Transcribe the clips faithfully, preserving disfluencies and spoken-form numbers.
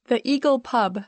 The Eagle Pub.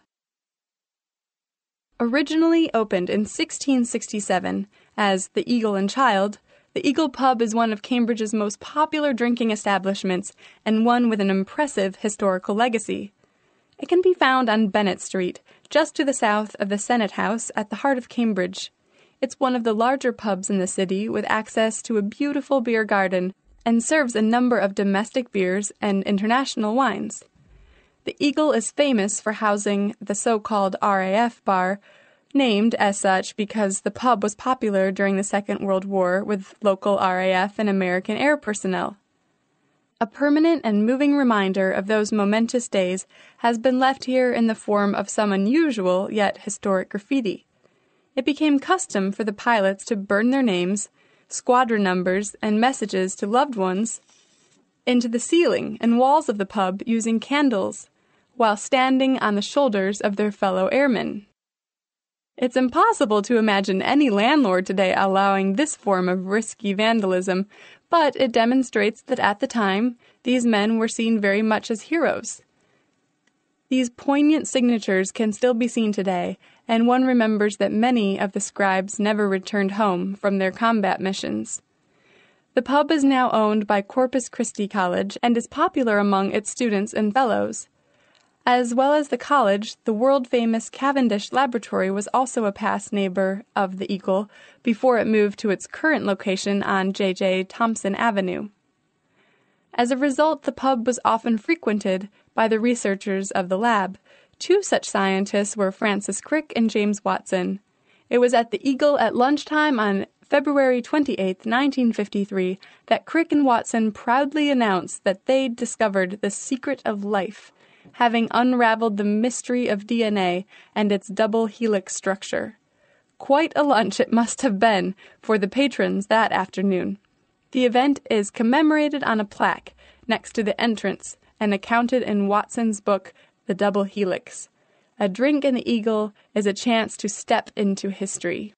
Originally opened in sixteen sixty-seven as the Eagle and Child, the Eagle Pub is one of Cambridge's most popular drinking establishments and one with an impressive historical legacy. It can be found on Bennett Street, just to the south of the Senate House at the heart of Cambridge. It's one of the larger pubs in the city with access to a beautiful beer garden and serves a number of domestic beers and international wines. The Eagle is famous for housing the so-called R A F bar, named as such because the pub was popular during the Second World War with local R A F and American air personnel. A permanent and moving reminder of those momentous days has been left here in the form of some unusual yet historic graffiti. It became custom for the pilots to burn their names, squadron numbers, and messages to loved ones into the ceiling and walls of the pub using candles, while standing on the shoulders of their fellow airmen. It's impossible to imagine any landlord today allowing this form of risky vandalism, but it demonstrates that at the time, these men were seen very much as heroes. These poignant signatures can still be seen today, and one remembers that many of the scribes never returned home from their combat missions. The pub is now owned by Corpus Christi College and is popular among its students and fellows. As well as the college, the world-famous Cavendish Laboratory was also a past neighbor of the Eagle before it moved to its current location on J J Thomson Avenue. As a result, the pub was often frequented by the researchers of the lab. Two such scientists were Francis Crick and James Watson. It was at the Eagle at lunchtime on February twenty-eighth, nineteen fifty-three, that Crick and Watson proudly announced that they'd discovered the secret of life, having unraveled the mystery of D N A and its double helix structure. Quite a lunch it must have been for the patrons that afternoon. The event is commemorated on a plaque next to the entrance and accounted in Watson's book, The Double Helix. A drink in the Eagle is a chance to step into history.